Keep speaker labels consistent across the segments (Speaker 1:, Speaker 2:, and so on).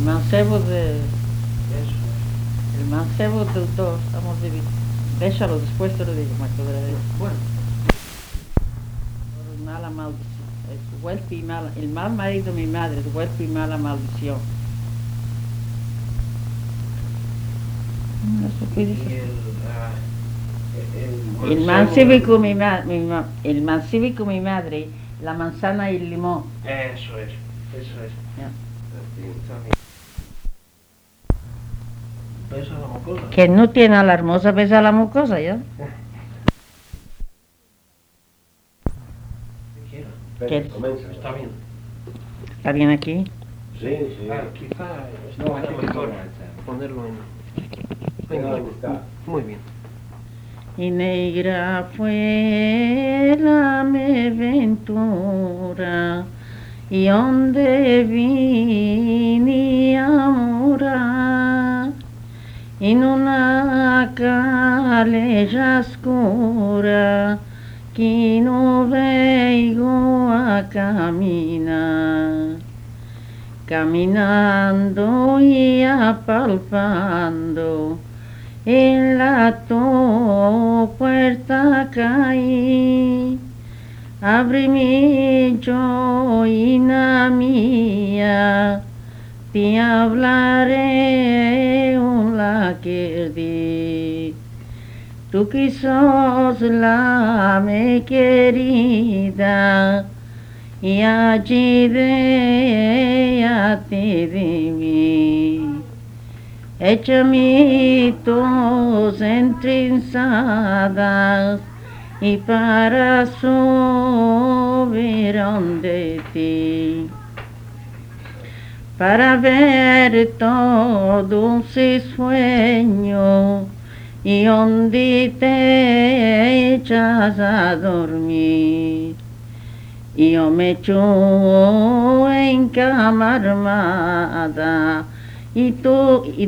Speaker 1: mancebo
Speaker 2: Eso.
Speaker 1: el mancebo de todos, estamos de déjalo, después te lo digo, me acordaré.
Speaker 2: Bueno,
Speaker 1: Por mala maldición, es huerto y mala, el mal marido de mi madre es huerto y mala maldición. Eso que
Speaker 2: y
Speaker 1: dice. El
Speaker 2: mancebo
Speaker 1: mancebo el mancebo con mi madre, la manzana y el limón.
Speaker 2: Eso es.
Speaker 1: Ya.
Speaker 2: Está bien. Besa la mocosa.
Speaker 1: Que no tiene a la hermosa, besa a la mucosa, ¿ya?
Speaker 2: Si quiera.
Speaker 1: ¿Qué?
Speaker 3: Comienza.
Speaker 2: Está bien.
Speaker 1: ¿Está bien aquí?
Speaker 3: Sí, sí.
Speaker 2: Quizá
Speaker 3: No,
Speaker 2: está
Speaker 3: no,
Speaker 2: mejor
Speaker 3: no.
Speaker 2: ponerlo en...
Speaker 3: Venga,
Speaker 2: Venga,
Speaker 3: está.
Speaker 2: muy bien.
Speaker 1: Y negra fue la mi ventura, y donde vine a morar, en una calella oscura, que no vengo a caminar. Caminando y apalpando, en la puerta caí, abrí mi joina mía, te hablaré un la que di. Tú que sos la mi querida, y allí de a ti de mí. Echamitos entrenzadas y para subir donde ti, para ver todo ese sueño y donde te echas a dormir. Y yo me echo en cama armada, y tú y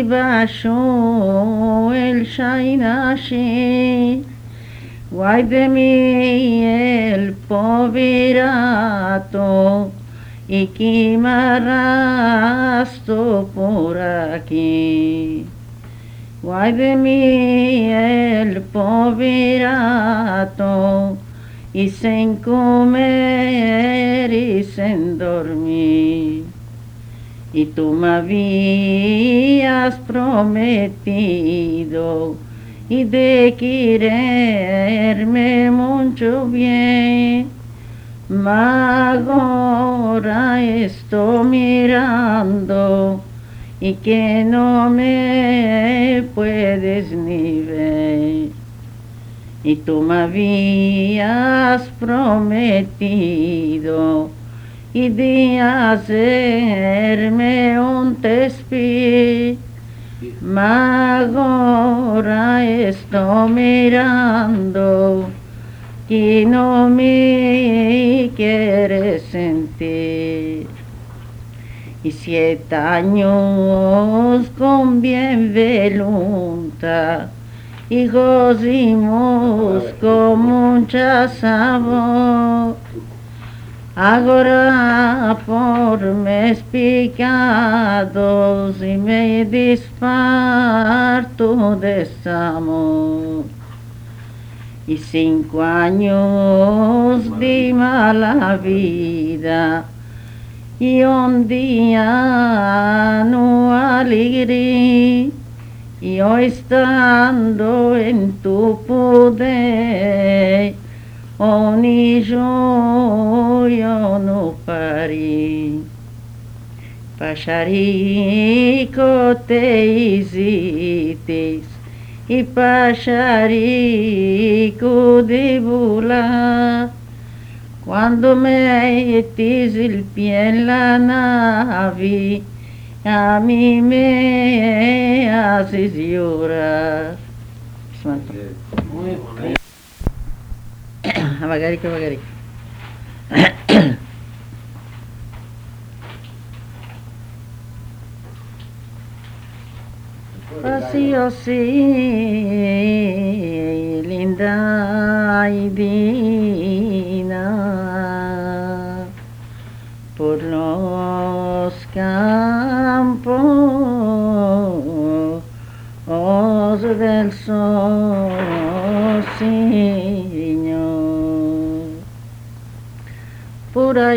Speaker 1: debajo el shainashi. Guay de mí el poverato, y que me arrastro por aquí. Guay de mí el poverato, y sin comer y sin dormir. Y tú me habías prometido y de quererme mucho bien, mas ahora estoy mirando y que no me puedes ni ver. Y tú me habías prometido y de hacerme un tespí, mas ahora estoy mirando y no me quieres sentir. Y 7 años con bien voluntad, y gozimos con mucha sabor. Ahora por mis pecados y me disparto de amor. Y 5 años de mala vida, y un día no alegría, y hoy estando en tu poder, oh ni yo no parí. Pacharico te hiciste, y pacharico de volar. Cuando metes el pie en la nave, a mí me haces llorar.
Speaker 2: Muy bonito.
Speaker 1: Abagarico, abagarico. Vacío sí, linda y divina, por los campos del sol, Señor. Por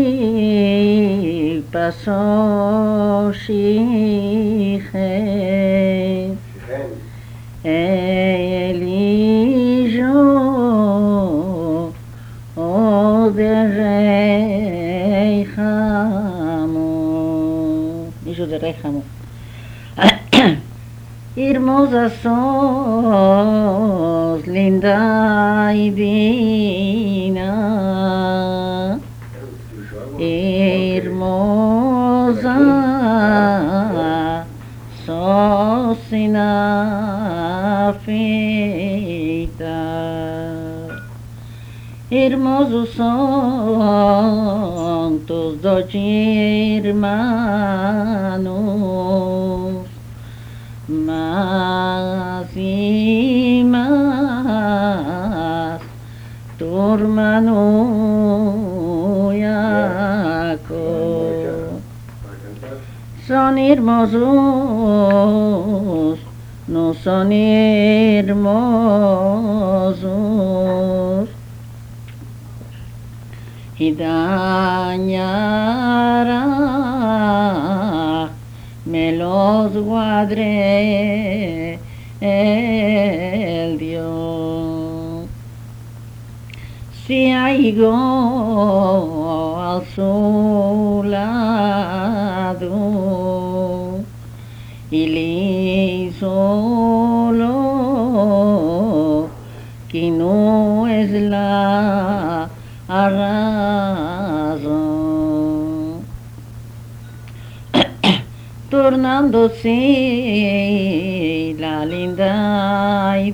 Speaker 1: ahí pasó Shige, él y yo, de Réjamo, hijo de Réjamo. Hermosa sos, linda y divina, hermosa sos sin afeitar. Hermosos son tus dos hermanos, más y más tu hermano Jacob. Son hermosos, no son hermosos, y dañará, me los guardé el Dios. Si algo al su lado y le solo que no es la razón, tornándose la linda y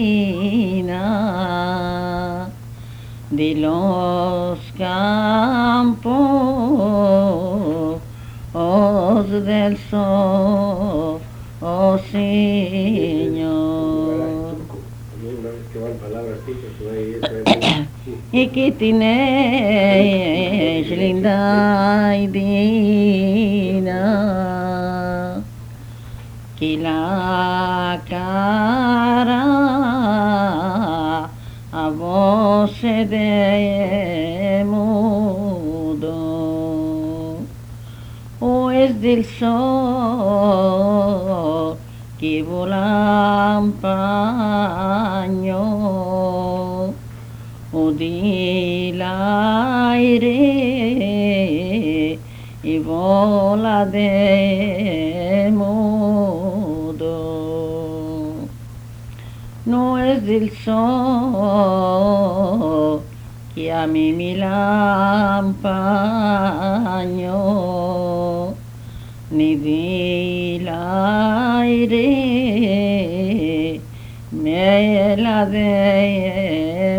Speaker 1: divina de los campos del sol, oh Señor. Y que tienes linda y divina, que la cara a vos se de mudo, o es del sol que volan paño, o del aire y vola de mudo. No es del sol que a mí me lampaño, ni del aire me la de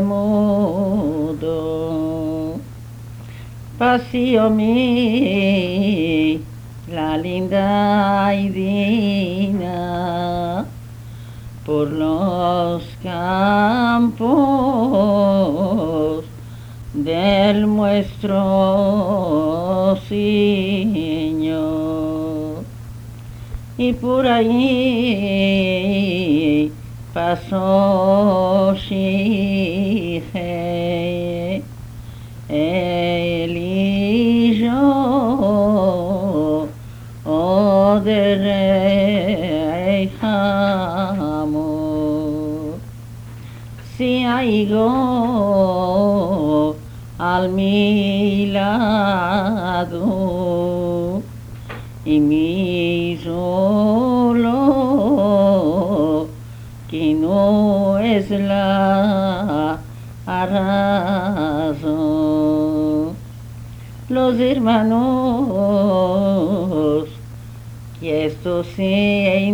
Speaker 1: mudo. Pasió mi la linda y divina por los campos del nuestro Señor, y por ahí pasó Shige, él y yo, de Réjamo. Si algo al mi lado y mi solo que no es la razón. Los hermanos que esto se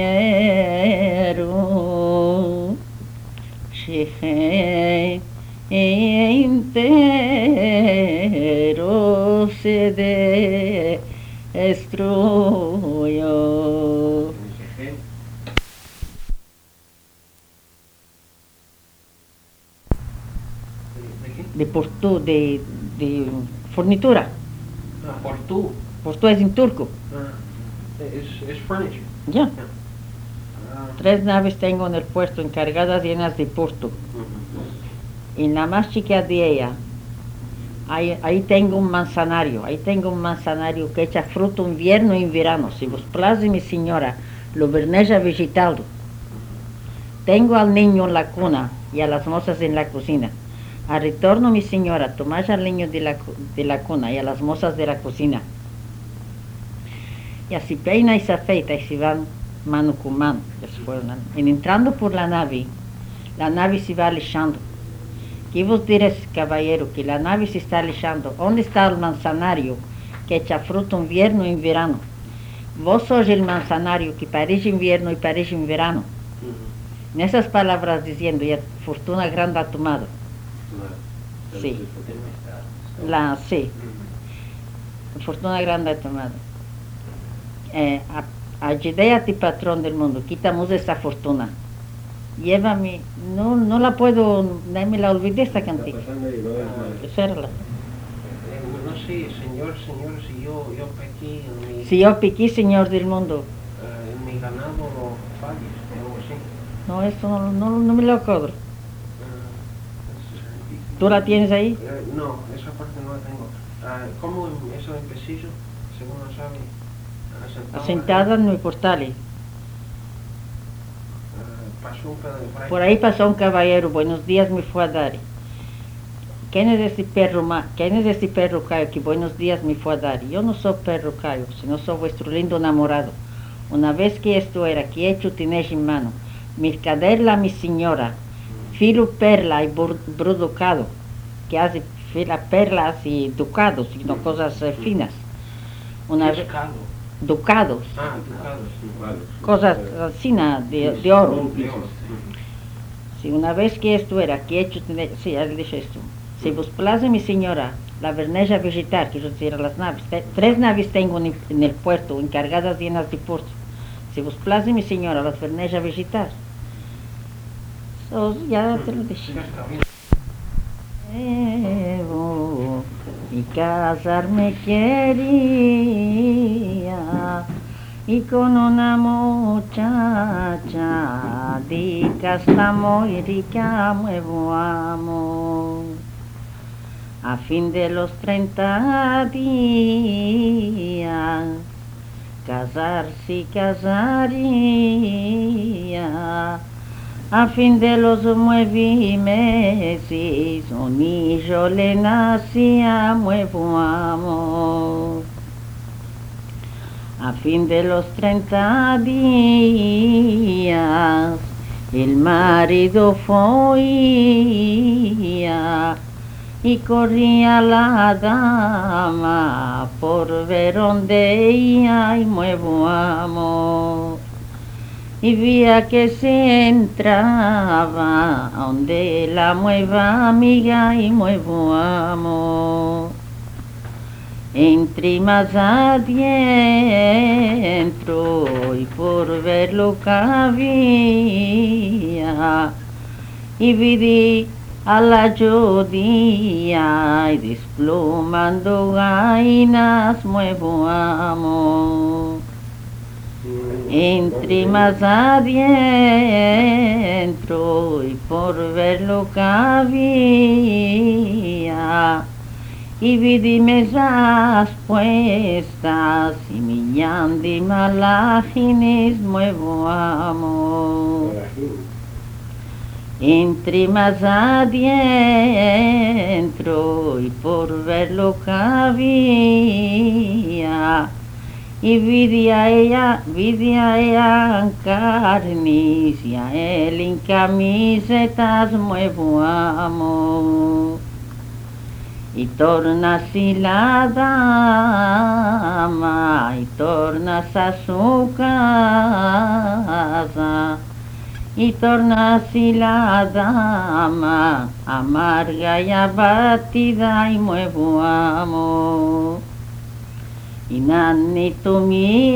Speaker 1: entierro, Shige entero se destruyó. De portú, de fornitura.
Speaker 2: Portú.
Speaker 1: Portú es en turco.
Speaker 2: It's furniture.
Speaker 1: Ya.
Speaker 2: Ah,
Speaker 1: 3 naves tengo en el puerto encargadas llenas de porto. Y la más chica de ella, ahí tengo un manzanario que echa fruto invierno y verano. Si vos place, mi señora, lo vernéis a visitarlo. Tengo al niño en la cuna y a las mozas en la cocina. Al retorno, mi señora, tomáis al niño de la cuna y a las mozas de la cocina. Y así peina y se afeita y se van mano con mano. En entrando por la nave se va alejando. ¿Qué vos diréis, caballero, que la nave se está alejando? ¿Dónde está el manzanario que echa fruto invierno y verano? Vos sois el manzanario que parece invierno y parece en verano. En esas palabras diciendo, y fortuna grande ha tomado. Sí. Sí. Fortuna grande ha tomado. Ayúdate, patrón del mundo, quitamos esta fortuna. Llévame, no la puedo, me la olvidé esta canción. Hacerla.
Speaker 2: No sé, señor, si yo pequé en mi...
Speaker 1: Si yo pequé, señor del mundo.
Speaker 2: en mi ganado falles, algo así.
Speaker 1: No, esto no me lo acuerdo. ¿Tú la tienes ahí?
Speaker 2: No, esa parte no la tengo. ¿Cómo eso empecé, según lo sabe?
Speaker 1: Asentada en mi portal.
Speaker 2: Pasó un pedazo
Speaker 1: Por ahí pasó un caballero, buenos días me fue a dar. ¿Quién es este perro cayo que buenos días me fue a dar? Yo no soy perro cayo, sino soy vuestro lindo enamorado. Una vez que esto era, que hecho tenéis en mano, mercaderla mi señora, filo perla y bruducado, que hace fila perlas y ducados, sino cosas finas. Ducados.
Speaker 2: ducados.
Speaker 1: Cosas así de oro. Si una vez que esto era, que hecho tener, sí, ya le dije esto. Si vos place, mi señora, la vernéis a visitar, quiero decir, a las naves. 3 naves tengo en el puerto, encargadas llenas de porto. Si vos place, mi señora, las vernéis a visitar. Ya te lo dije. Y casarme quería y con una muchacha de casta muy rica nuevo amor. A fin de los 30 días casarse casaría. A fin de los 9 meses, un hijo le nacía nuevo amor. A fin de los 30 días, el marido fue y corría la dama por ver donde ella y nuevo amor. Y veía que se entraba donde la nueva amiga y nuevo amor. Entré más adentro y por ver lo que había y vi a la judía y desplumando gallinas nuevo amor. Entré más adentro y por ver lo que había y vi mesas puestas y millan de malajines nuevo amor. Entré más adentro y por ver lo que había y vi a ella en carnes y a él en camisetas nuevo amor. Y torna así la dama y tornas a su casa y torna así la dama amarga y abatida y nuevo amor. Y nanito mi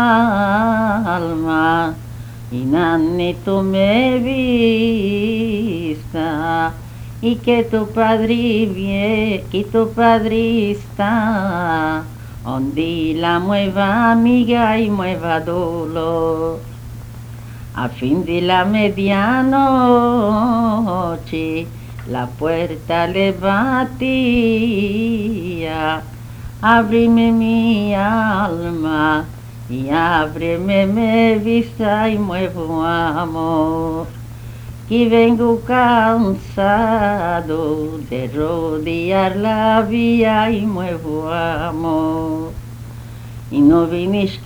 Speaker 1: alma, y nanito me vista, y que tu padre está, donde la mueva amiga y mueva dolor. A fin de la medianoche, la puerta le batía. Ábreme mi alma y ábreme mi vista y nuevo amor. Que vengo cansado de rodear la vía y nuevo amor. Y no vienes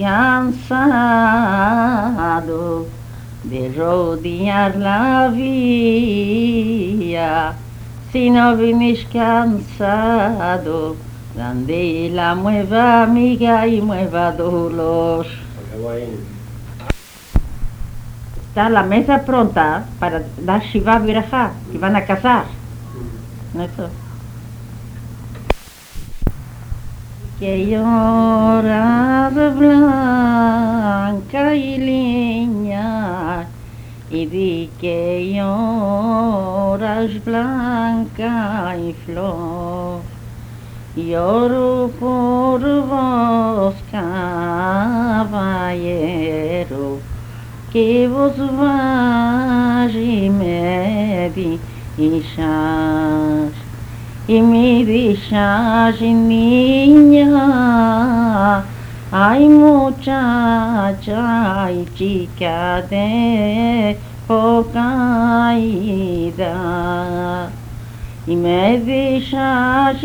Speaker 1: cansado de rodear la vía, si no vienes cansado, grande la mueva amiga y mueva dolor. Está la mesa pronta para dar Shiva Virajá, que van a casar. ¿No es eso? Que lloras blanca y leña, y di que lloras blanca y flor. Lloro por vos, caballero, que vos vais y me deixas. Y me deixas, niña, ay muchacha y chica de poca edad. Y me deixas,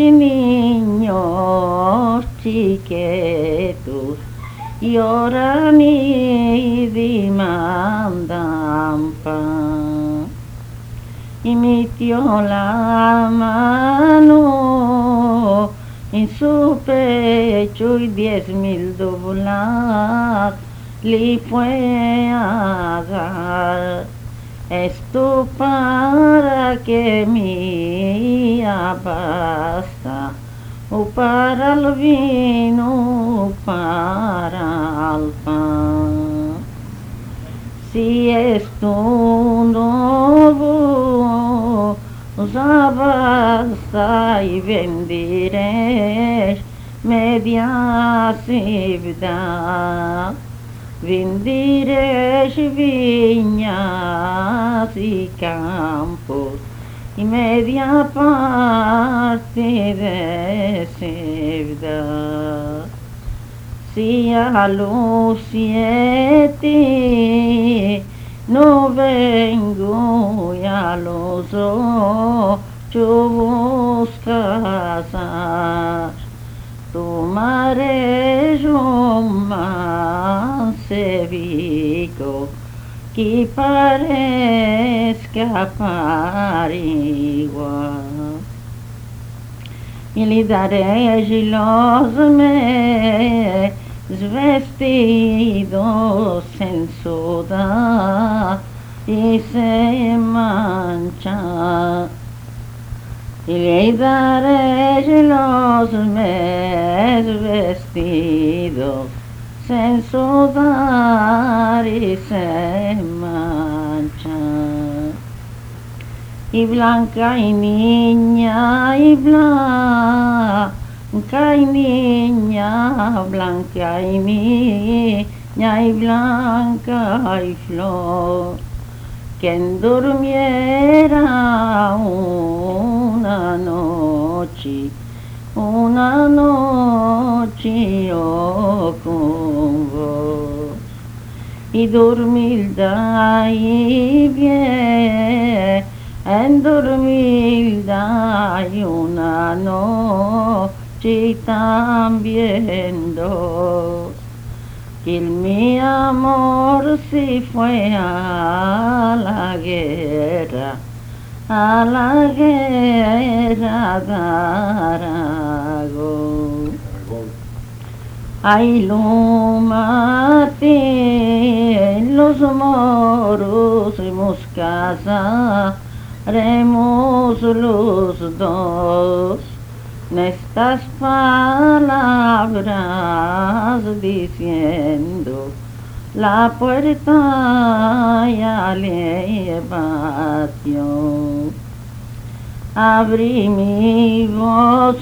Speaker 1: niños chiquitos, lloran y demandan pan. Y metió la mano en su pecho y 10,000 dólares le fue a dar. Esto para que me basta, o para el vino, o para el pan. Si esto no ya basta y venderé media ciudad. Venderé viñas y campos y media parte de ciudad. Si a los 7 no vengo y a los 8 buscas, tomaré yo más cevico que parezca par igual. Y le daré los meus vestidos en soda y se mancha. Y le daré los meus vestidos sin sudar y se mancha. Y blanca y niña y blanca y niña, blanca y niña y blanca y flor, quien durmiera una noche yo con vos. Y dormir da y bien, en dormir da y una noche también dos. Que mi amor se fue a la guerra de Aragón. Ahí lo maté, los moros hemos casaremos los dos. Estas palabras diciendo, la puerta ya le batió. Abrí mi voz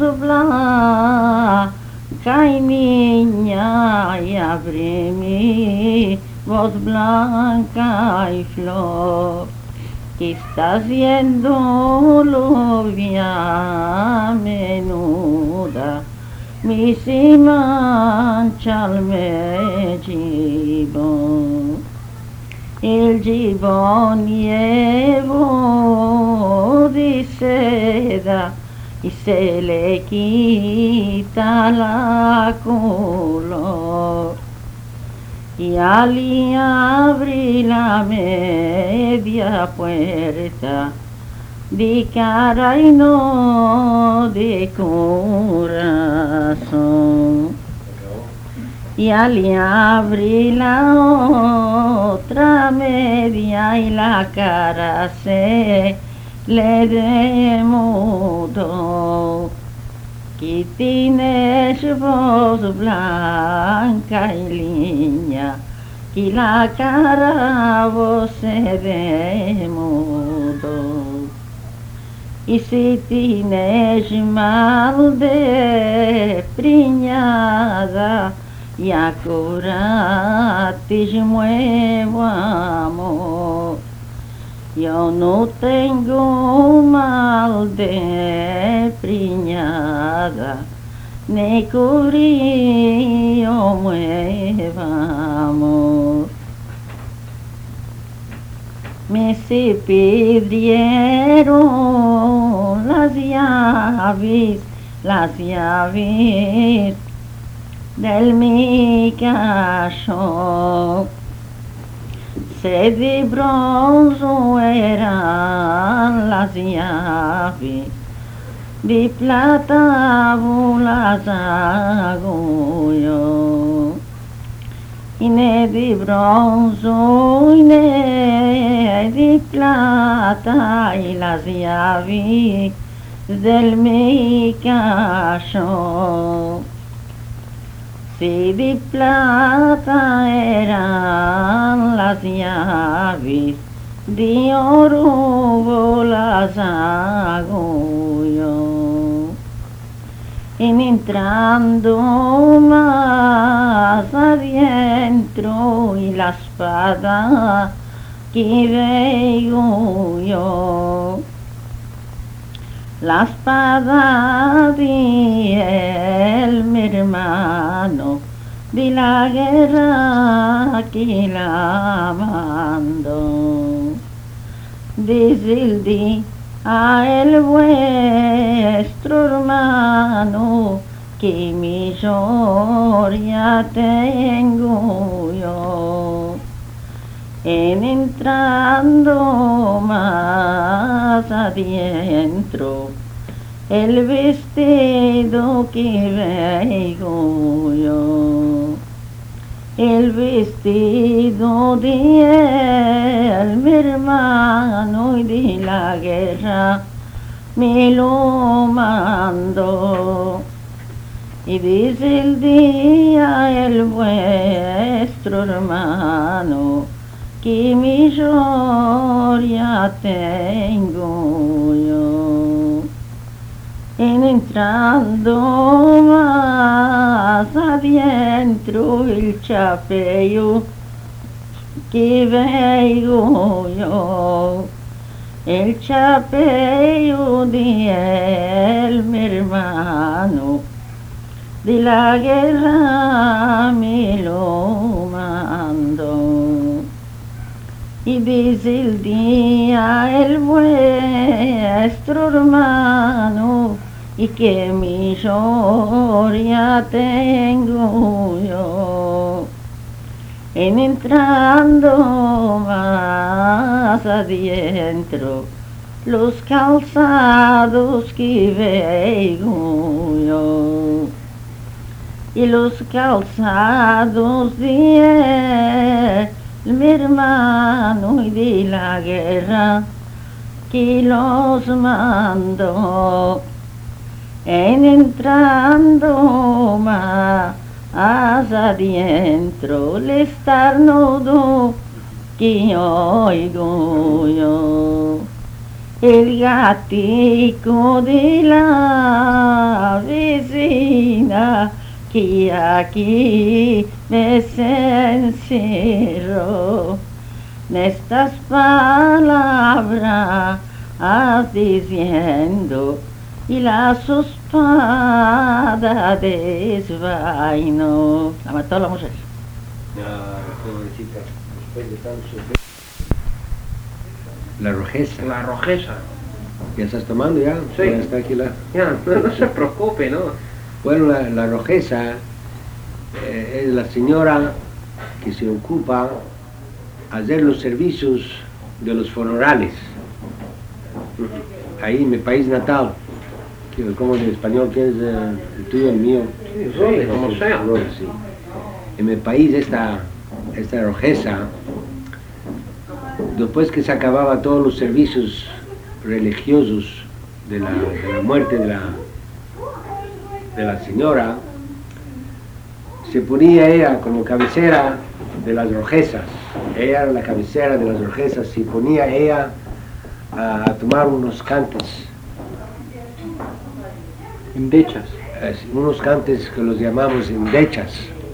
Speaker 1: blanca y niña y abrí mi voz blanca y flor, que está haciendo lluvia menuda, mi si mancha el gibón. El gibón llevo de seda y se le quita la color. Y al abrir la media puerta, de cara y no de corazón. Y al abrir la otra media y la cara se le demudó, que tienes voz blanca y línea, que la cara vos se demudó. Y si tienes mal de preñada, y acurate nuevo amor. Yo no tengo mal de preñada, ni cubrío nuevo amor. Me se pidieron las llaves del mi cachón, se de bronce eran las llaves, de plata las hago yo, y ne de bronce y ne de plata y las llaves del mi cachón. Si de plata eran las llaves, de oro las hago yo. En entrando más adentro y la espada que veo yo, la espada de mi hermano, de la guerra que la mandó. Desde el día a el vuestro hermano, que mi ya tengo yo. En entrando más adentro, el vestido que veo yo, el vestido de mi hermano y de la guerra me lo mandó. Y desde el día el vuestro hermano, que mi ya tengo yo. En entrando más adentro el chapello que veo yo, el chapello de mi hermano, de la guerra me lo mandó. Y desde el día el vuestro hermano, y que mi ya tengo yo. En entrando más adentro, los calzados que veo yo, y los calzados de mi hermano y de la guerra que los mandó. En entrando más adentro, el estornudo que oigo yo, el gatico de la vecina y aquí me encierro en estas palabras diciendo y la suspada desvaino. La mató la mujer.
Speaker 3: Pobrecita, después de tanto sufrir. La rojeza.
Speaker 2: La rojeza.
Speaker 3: ¿Ya estás tomando ya?
Speaker 2: Sí.
Speaker 3: Ya está aquí la...
Speaker 2: Ya, no se preocupe, ¿no?
Speaker 3: Bueno, la rojeza es la señora que se ocupa de hacer los servicios de los funerales. Ahí en mi país natal, como en español, que es el tuyo, el mío.
Speaker 2: Sí, como sea.
Speaker 3: Sí. En mi país esta rojeza, después que se acababa todos los servicios religiosos de la muerte de la señora, se ponía ella como cabecera de las rojezas. Ella era la cabecera de las rojezas, se ponía ella a tomar unos cantes.
Speaker 4: Endechas.
Speaker 3: Unos cantes que los llamamos endechas.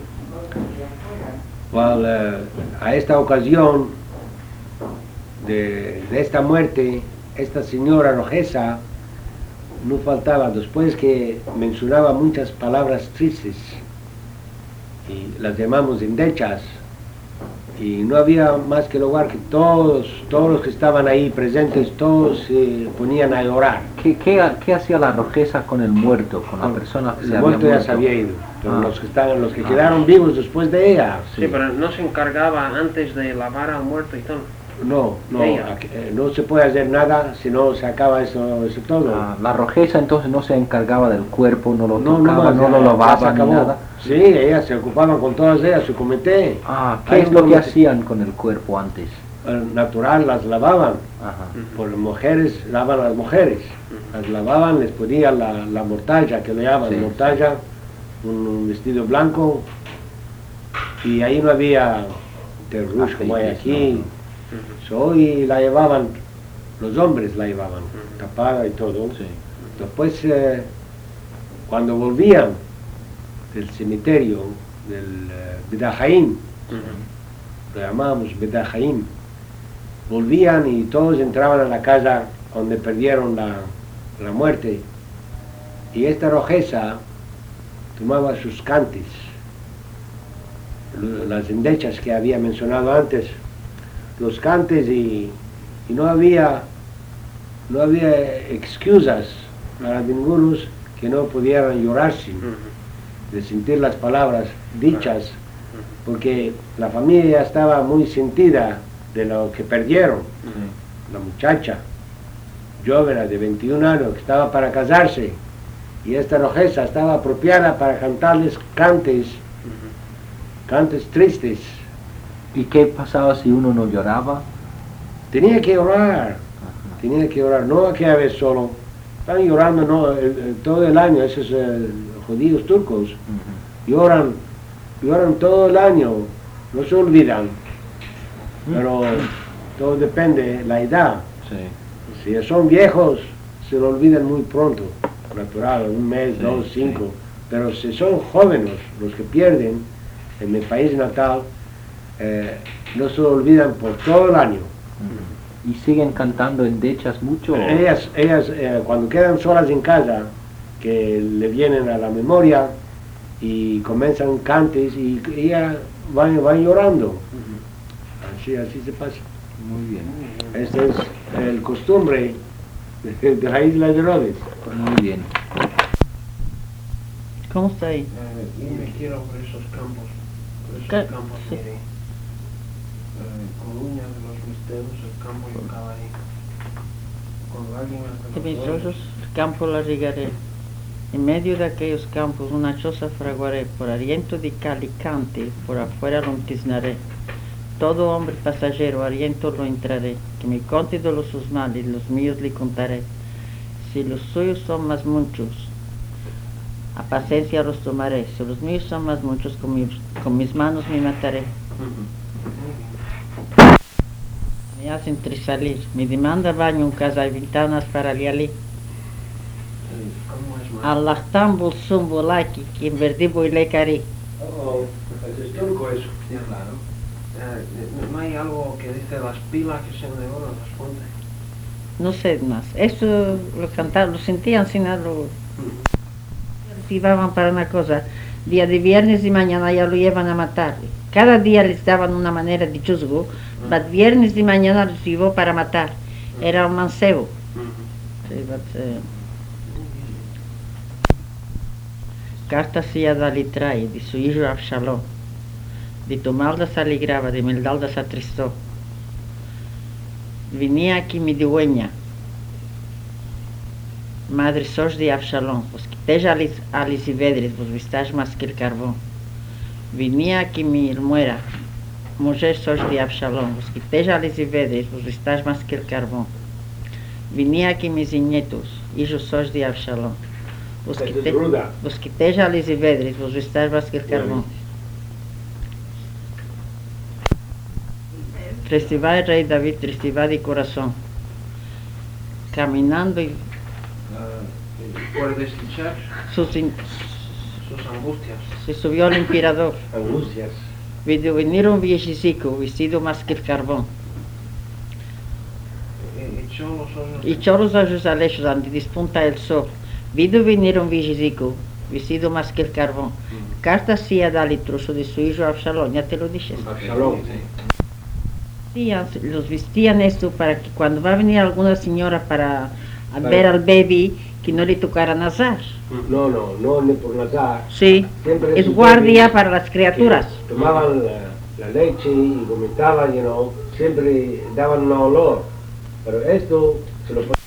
Speaker 3: A esta ocasión de esta muerte, esta señora rojeza no faltaba, después que mencionaba muchas palabras tristes, y las llamamos endechas, y no había más que lugar que todos los que estaban ahí presentes, todos se ponían a llorar.
Speaker 4: ¿Qué hacía la rojeza con el muerto, con la persona que se
Speaker 3: El
Speaker 4: había
Speaker 3: muerto ya
Speaker 4: muerto?
Speaker 3: se había ido, pero
Speaker 4: Ah.
Speaker 3: los que quedaron vivos después de ella,
Speaker 2: Sí, pero no se encargaba antes de lavar al muerto y todo.
Speaker 3: no,
Speaker 2: Ella.
Speaker 3: no se puede hacer nada si no se acaba eso todo.
Speaker 4: La rojeza entonces no se encargaba del cuerpo, no lo
Speaker 3: No,
Speaker 4: tocaba,
Speaker 3: más,
Speaker 4: no
Speaker 3: ya-
Speaker 4: lo
Speaker 3: ya se
Speaker 4: lavaba ni
Speaker 3: acabó.
Speaker 4: nada.
Speaker 3: Sí, ellas se ocupaban con todas ellas, su comité.
Speaker 4: ¿Qué
Speaker 3: Hay
Speaker 4: es
Speaker 3: un
Speaker 4: lo que
Speaker 3: comité
Speaker 4: hacían con el cuerpo antes?
Speaker 3: natural, las lavaban.
Speaker 4: Ajá.
Speaker 3: Por las mujeres, lavan a las mujeres. Las lavaban, les ponían la mortalla, que le llaman
Speaker 4: Sí.
Speaker 3: mortalla, un vestido blanco, y ahí no había terrush como hay
Speaker 4: Aceites,
Speaker 3: aquí. Y la llevaban, los hombres la llevaban, tapada y todo.
Speaker 4: Sí.
Speaker 3: Después, cuando volvían del cementerio, del Bedajaim, lo llamábamos Bedajaim, volvían y todos entraban a la casa donde perdieron la muerte, y esta rojeza tomaba sus cantes, las endechas que había mencionado antes, los cantes, y no había excusas para ningunos que no pudieran llorarse de sentir las palabras dichas, porque la familia ya estaba muy sentida de lo que perdieron. La muchacha, joven de 21 años, que estaba para casarse, y esta rojeza estaba apropiada para cantarles cantes tristes.
Speaker 4: ¿Y qué pasaba si uno no lloraba?
Speaker 3: Tenía que llorar, no aquella vez solo. Están llorando todo el año, esos judíos turcos. Lloran todo el año, no se olvidan. Pero todo depende de la edad.
Speaker 4: Sí.
Speaker 3: Si son viejos, se lo olvidan muy pronto, natural, un mes,
Speaker 4: Sí,
Speaker 3: 2,
Speaker 4: sí.
Speaker 3: 5. Pero si son jóvenes, los que pierden, en mi país natal, no se lo olvidan por todo el año.
Speaker 4: ¿Y siguen cantando endechas mucho?
Speaker 3: Ellas cuando quedan solas en casa, que le vienen a la memoria y comienzan cantes, y ellas van llorando. Así se pasa.
Speaker 4: Muy bien.
Speaker 3: Este es el costumbre de la isla de Rhodes.
Speaker 4: Muy bien.
Speaker 1: ¿Cómo está ahí?
Speaker 2: Me quiero por esos campos. Por esos
Speaker 1: ¿Qué?
Speaker 2: campos,
Speaker 1: Sí.
Speaker 2: mire. Con uñas de los misterios, el campo y acaba ahí. Con lágrimas
Speaker 1: De
Speaker 2: de
Speaker 1: mis
Speaker 2: los ojos.
Speaker 1: ojos, el campo la regaré. En medio de aquellos campos una choza fraguaré, por aliento de calicante, por afuera lo tiznaré. Todo hombre pasajero, aliento lo entraré, que me conte de los sus males, los míos le contaré. Si los suyos son más muchos, a paciencia los tomaré. Si los míos son más muchos, con mis manos me mataré. Me hacen trisalir, me demanda baño, casa y ventanas para ali.
Speaker 2: ¿Cómo es
Speaker 1: Allah tambul sumbulaki, que en verdibo y le cari.
Speaker 3: Oh, es histórico eso.
Speaker 2: Ya, claro. ¿No hay algo que dice las pilas que se de oro, las fuentes?
Speaker 1: No sé más. Eso lo cantaban, lo sentían sin nada. Activaban para una cosa. Día de viernes y mañana ya lo llevan a matar. Cada día les daban una manera de juzgo, pero viernes y mañana los llevó para matar. Era un mancebo. Sí, carta se a dali trai, de su hijo Absalom. De tu malda se alegraba, de maldad se atristó. Venía aquí mi dueña, madre sos de Absalom, vos quiteis alis y vedres, vos vistáis más que el carbón. Venía aquí mi hermana, mujer sos de Absalom, vos quiteis alis y vedres, vos vistáis más que el carbón. Venía aquí mis nietos, hijos sos de Absalom. Vos quiteis alis y vedres, vos vistáis más que el carbón. Tristeza el rey David, tristeza de corazón, caminando y
Speaker 2: Puede desdichar
Speaker 1: sus
Speaker 2: angustias.
Speaker 1: se subió al emperador.
Speaker 3: Angustias.
Speaker 1: Vinieron un viejecico, vestido más que el carbón. Echó los ojos al lecho donde despunta el sol. Vinieron un viejecico, vestido más que el carbón. Carta hacía darle trozo de su hijo Absalom, ya te lo dije.
Speaker 3: Absalom.
Speaker 1: Los vestían esto para que cuando va a venir alguna señora para ver al baby, que no le tocara nazar.
Speaker 3: No, ni por nazar.
Speaker 1: Sí,
Speaker 3: Siempre
Speaker 1: es
Speaker 3: su
Speaker 1: guardia
Speaker 3: baby,
Speaker 1: para las criaturas.
Speaker 3: Tomaban la leche y vomitaban, siempre daban un olor. Pero esto se lo